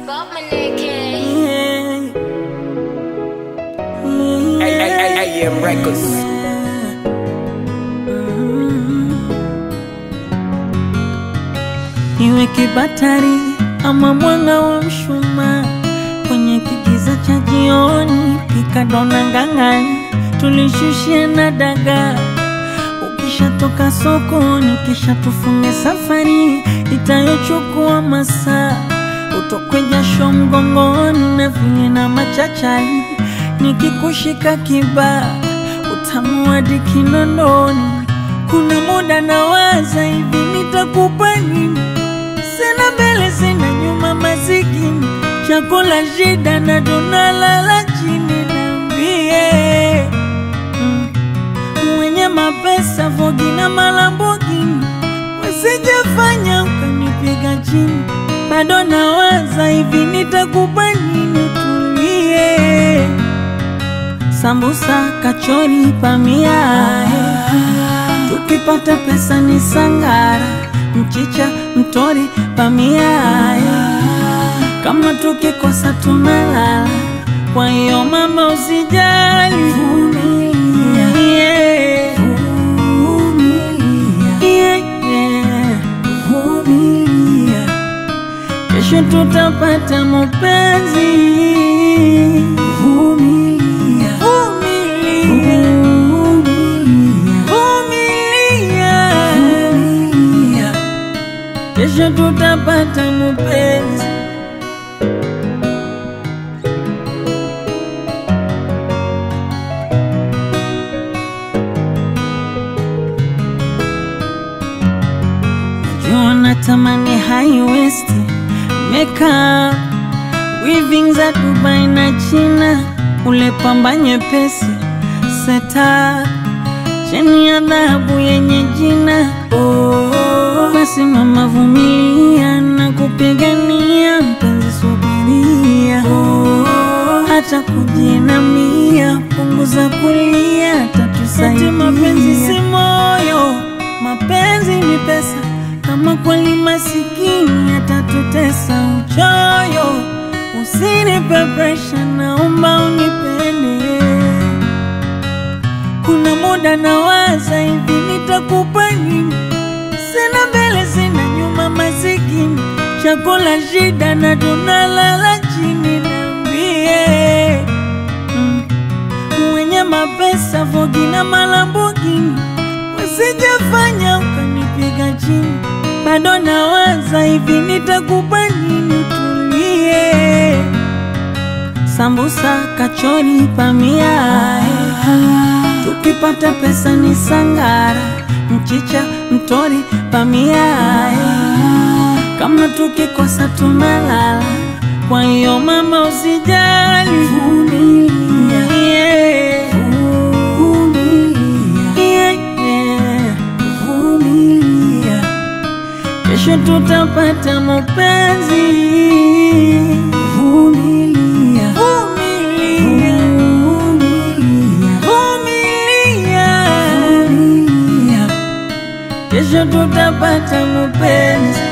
Bob Maneke. AM Records. Iwe kibatari ama mwanga wa mshumaa kwenye kigiza cha jioni, pika dona ngangani tulishushia na dagaa. Ukishatoka sokoni kisha tufunge safari itayochukua masaa. Utokwe jasho mgongoni na vile na machachari, nikikushika kiba utamu hadi kinondoni. Kuna muda nawaza hivi nitakupa nini, sina mbele sina nyuma masikini, chakula shida na tunalala chini. Niambie mwenye mapesa Vogi na Malambogini, wasijafanya ukanipiga chini. Bado nawaza hivi nitakupa nini, tulie. Sambusa, kachori, pamia, tukipata pesa ni sangara. Mchicha, mtori, pamia, kama tukikosa tunalala. Kwa hiyo mama usijali, vumilia, vumilia, kesho tutapata mapenzi. Vumilia, vumilia, vumilia, kesho tutapata mapenzi. Natamani high waist makeup, weaving za Dubai na China, ule pamba nyepesi seta cheni ya dhahabu yenye jina. Basi mama vumilia na kupigania mpenzi, subiria. Hata kujinamia, punguza kulia, tatusaidia. Mapenzi si moyo, mapenzi ni pesa. Kama kweli masikini atatutesa uchoyo, usinipe pressure, naomba unipende. Kuna muda nawaza hivi nitakupa nini, sina mbele sina nyuma masikini, chakula shida na tunalala chini. Niambie mwenye mapesa Vogi na Malambogini, wasijafanya ukanipiga chini. Bado nawaza hivi nitakupa nini, tulie. Sambusa, kachori, pamia, tukipata pesa ni sangara. Mchicha, mtori, pamia, kama tukikosa tunalala. Kwa hiyo mama usijali, vumilia, kesho tutapata mapenzi. Vumilia, vumilia, vumilia, kesho tutapata mapenzi.